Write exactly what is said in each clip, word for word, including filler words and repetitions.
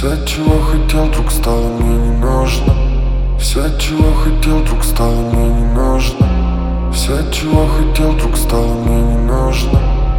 Все, чего хотел, вдруг стало мне не нужно. Все, чего хотел, вдруг стало мне не нужно. Все, чего хотел, вдруг стало мне не нужно.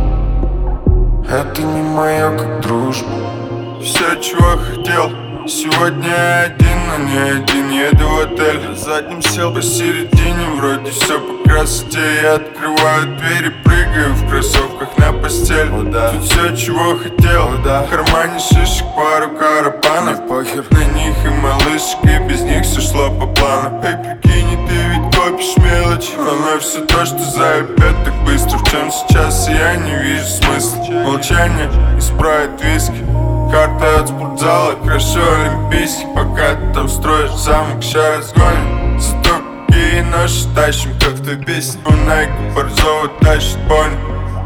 Это не моя как дружба. Все, чего хотел, сегодня один, но не один. Еду в отель, задним сел посередине. Вроде все по красоте. Я открываю двери, прыгаю в кроссовках на постель. О, да. Тут все, чего хотел, О, да. В кармане шишек, пару карапанов. Мне похер на них и малышек, и без них все шло по плану. Эй, прикинь, ты ведь копишь мелочи, но все то, что заебет так быстро. В чем сейчас я не вижу смысла. Молчание исправит виски. Карта от спортзала, кращу олимпийский. Пока ты там строишь замок, ща разгоним. Зато какие ноши тащим, как в той песне. У Найка Борзова тащит пони.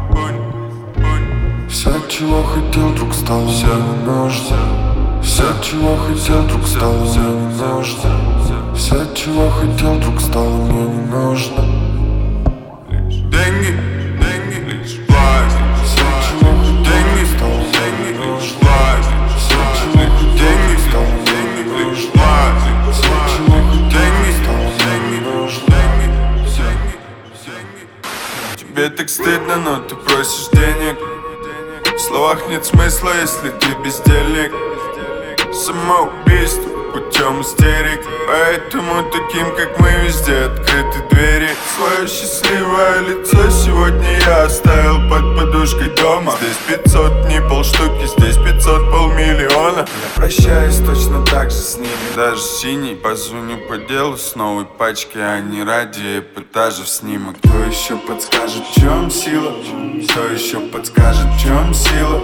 Все, чего хотел, вдруг стало мне не нужно. Все, чего хотел, вдруг стало мне не нужно. Все, чего хотел, вдруг стало мне не нужно. Деньги, деньги, лишь власть. Все, чего хотел, Деньги, стало мне деньги, не лишь нужно. власть. Все, чего хотел, Деньги, стало мне деньги, не лишь нужно. власть. Все, чего хотел, Деньги, стало мне деньги, не нужно. деньги, деньги, деньги. Тебе так стыдно, но ты просишь денег. В словах нет смысла, если ты бездельник. Самоубийство путем истерик. Поэтому таким, как мы, везде открыты двери. Свое счастливое лицо сегодня я оставил под подушкой дома. Здесь пятьсот, не полштуки, здесь пятьсот, полмиллиона. Я прощаюсь точно так же с ними. Даже синий, позвоню по делу с новой пачкой, а не ради эпатажев снимок. Кто еще подскажет, в чем сила? Кто еще подскажет, в чем сила?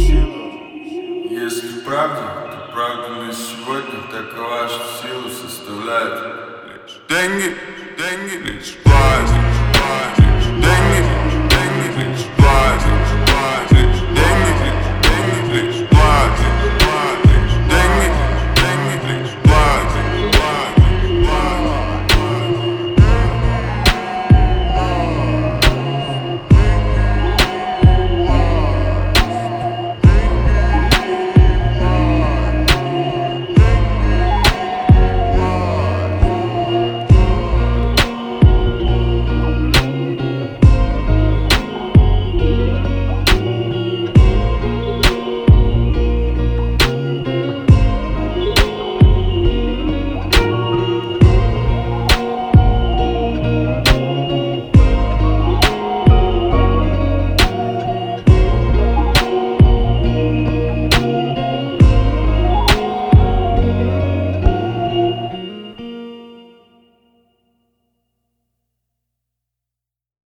Если правда, то правда на сегодня такова, что силу составляет лишь деньги, деньги, лишь власть, деньги.